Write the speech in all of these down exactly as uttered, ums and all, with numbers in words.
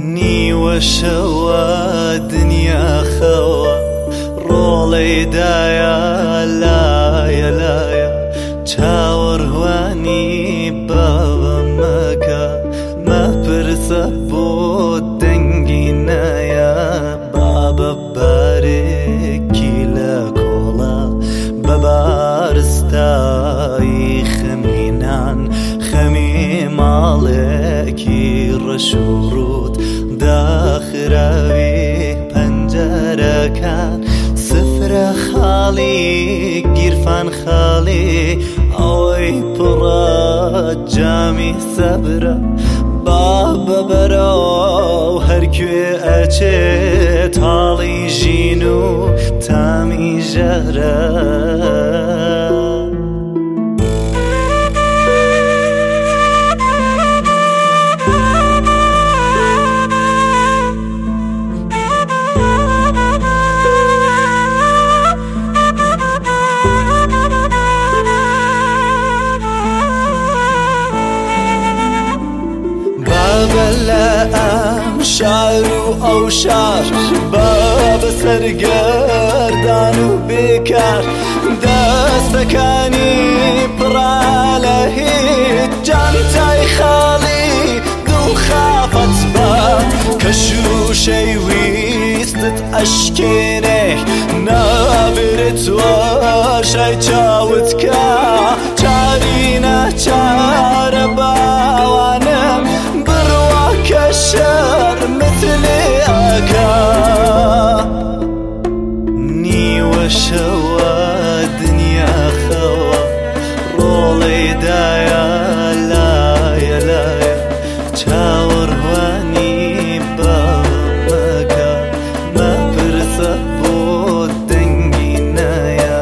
نیوە شەوە دنیا خەوە ڕۆڵەی دایە لایە لایە چاوەڕوانی بابە مەکە مەپرسە بۆ دەنگی نایە بابە بارێکی لە کۆڵە بەبارستایی خەمینان خەمی ماڵێکی ڕەشوڕوت داخراوی پەنجەرەکان سفرە خاڵی گیرفان خاڵی ئەوەی پڕە جامی سەبرە بابە بەرەو هەرکوێ ئەچێت هاڵی ژین و تامی ژەرە بەلە ئەم شار و ئەو شار بابە سەرگەردان و بێکار دەستەکانی پڕا لە هیچ جانتای خاڵی دڵ خافەت بە کە شوشەی ویستت ئەشکێنێ نابێت وەشای چاوت کە چاری ناچارە باوانم شەر مثلێ ئاکا نیوە شەوە دنیا خەوە ڕۆڵەی دایە لایە لایە چاوەڕوانی بابەکە مەپرسە بۆ دەنگی نایە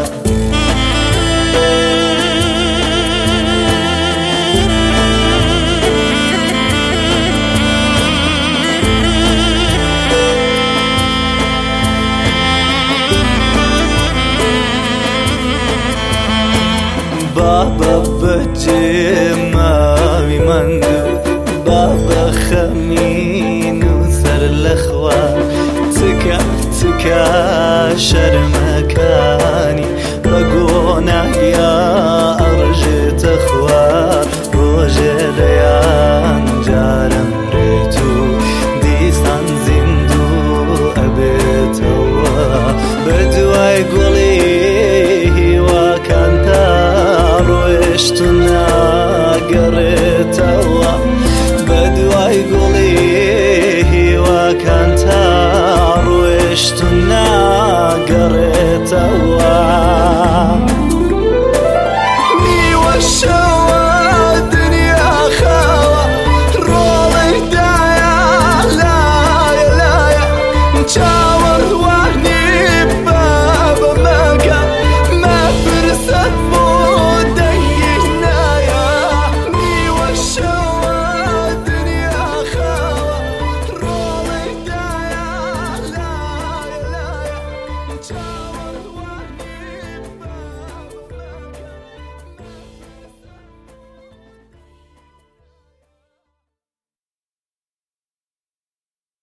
بابە بەجێ ماوی ماندوو بابە خەمین و سەر لە خوار تکە تکە شەرمەکانی بە گۆناهیا ئەڕژێتە خوار ڕۆژێ لە یار